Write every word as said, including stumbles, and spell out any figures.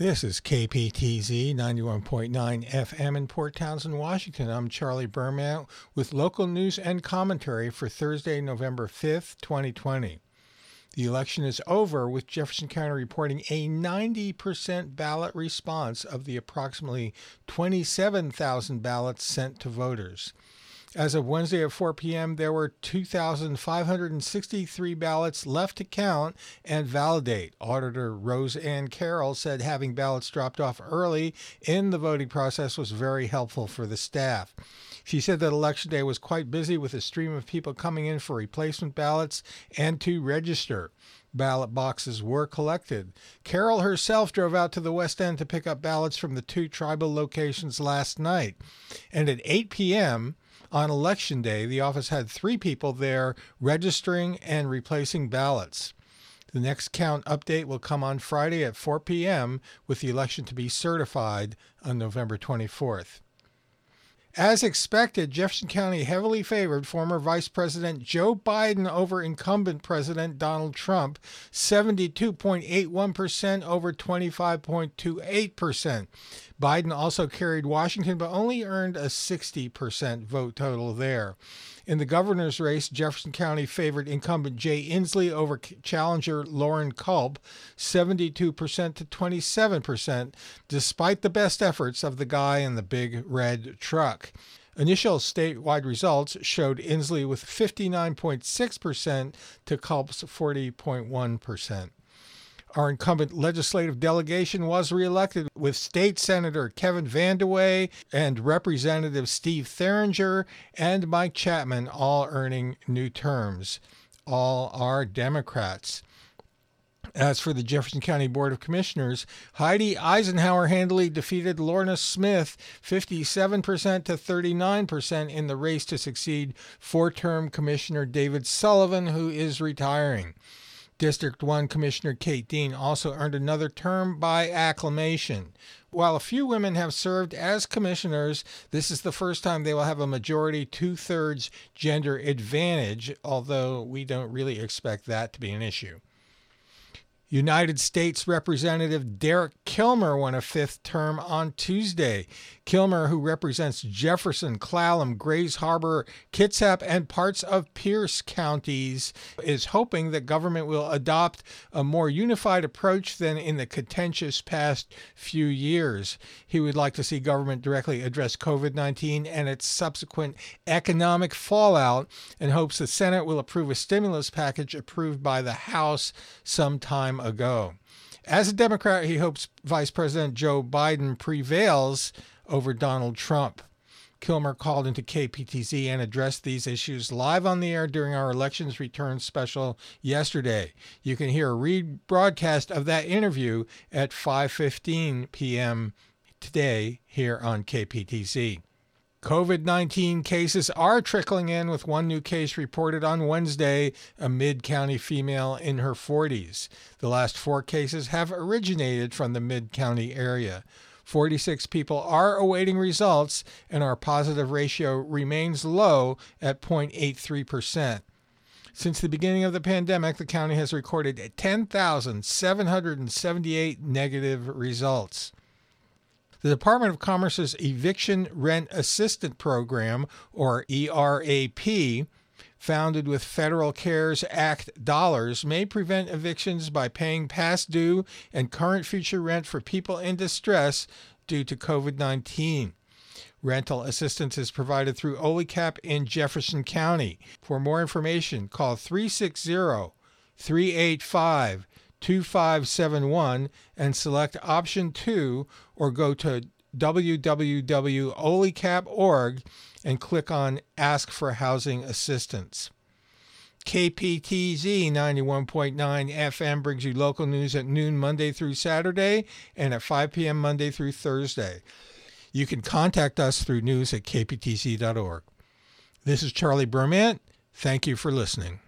This is K P T Z ninety-one point nine F M in Port Townsend, Washington. I'm Charlie Berman with local news and commentary for Thursday, November fifth, twenty twenty. The election is over, with Jefferson County reporting a ninety percent ballot response of the approximately twenty-seven thousand ballots sent to voters. As of Wednesday at four p.m., there were two thousand five hundred sixty-three ballots left to count and validate. Auditor Rose Ann Carroll said having ballots dropped off early in the voting process was very helpful for the staff. She said that Election Day was quite busy, with a stream of people coming in for replacement ballots and to register. Ballot boxes were collected. Carroll herself drove out to the West End to pick up ballots from the two tribal locations last night. And at eight p.m., on Election Day, the office had three people there registering and replacing ballots. The next count update will come on Friday at four p.m., with the election to be certified on November twenty-fourth. As expected, Jefferson County heavily favored former Vice President Joe Biden over incumbent President Donald Trump, seventy-two point eight one percent over twenty-five point two eight percent. Biden also carried Washington, but only earned a sixty percent vote total there. In the governor's race, Jefferson County favored incumbent Jay Inslee over challenger Lauren Culp, seventy-two percent to twenty-seven percent, despite the best efforts of the guy in the big red truck. Initial statewide results showed Inslee with fifty-nine point six percent to Culp's forty point one percent. Our incumbent legislative delegation was reelected, with State Senator Kevin Vandeweghe and Representative Steve Theringer and Mike Chapman all earning new terms. All are Democrats. As for the Jefferson County Board of Commissioners, Heidi Eisenhower handily defeated Lorna Smith fifty-seven percent to thirty-nine percent in the race to succeed four-term Commissioner David Sullivan, who is retiring. District one Commissioner Kate Dean also earned another term by acclamation. While a few women have served as commissioners, this is the first time they will have a majority two-thirds gender advantage, although we don't really expect that to be an issue. United States Representative Derek Kilmer won a fifth term on Tuesday. Kilmer, who represents Jefferson, Clallam, Grays Harbor, Kitsap, and parts of Pierce counties, is hoping that government will adopt a more unified approach than in the contentious past few years. He would like to see government directly address covid nineteen and its subsequent economic fallout, and hopes the Senate will approve a stimulus package approved by the House sometime ago. As a Democrat, he hopes Vice President Joe Biden prevails over Donald Trump. Kilmer called into K P T Z and addressed these issues live on the air during our Elections Return special yesterday. You can hear a rebroadcast of that interview at five fifteen p.m. today here on K P T Z. covid nineteen cases are trickling in, with one new case reported on Wednesday, a mid-county female in her forties. The last four cases have originated from the mid-county area. forty-six people are awaiting results, and our positive ratio remains low at zero point eight three percent. Since the beginning of the pandemic, the county has recorded ten thousand seven hundred seventy-eight negative results. The Department of Commerce's Eviction Rent Assistance Program, or E R A P, founded with Federal CARES Act dollars, may prevent evictions by paying past due and current future rent for people in distress due to covid nineteen. Rental assistance is provided through O L I C A P in Jefferson County. For more information, call three six zero, three eight five, two five seven one and select option two, or go to w w w dot o l i c a p dot org and click on Ask for Housing Assistance. K P T Z ninety-one point nine F M brings you local news at noon Monday through Saturday and at five p.m. Monday through Thursday. You can contact us through news at k p t z dot org. This is Charlie Berman. Thank you for listening.